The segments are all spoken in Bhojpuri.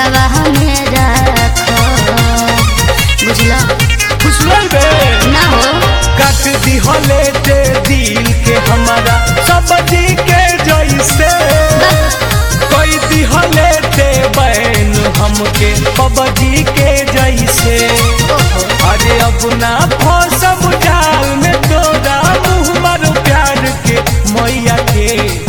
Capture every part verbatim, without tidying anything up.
दिलवा मेरा बुझला खुशबू बे ना हो काट दी होले ते दिल के हमारा सब्जी के जैसे कोई दी होले ते बहन हमके पबजी के जैसे अरे अब ना फसब जाल में तोरा मुँह मारो प्यार के मैया के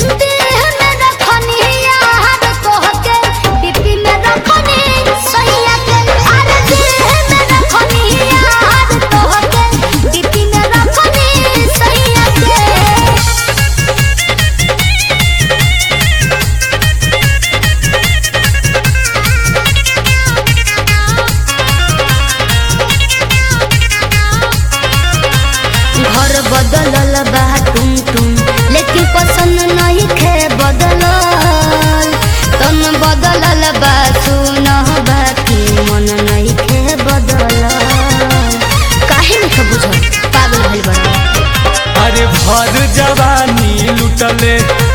बदलल बा टुम टुम लेकिन पसंद नहीं खे बदलल तन बदलल बा सुन बाकी मन नहीं खे बदलल काहे नहीं बुझल पागल भइल बड़ा अरे भर जवानी लुटले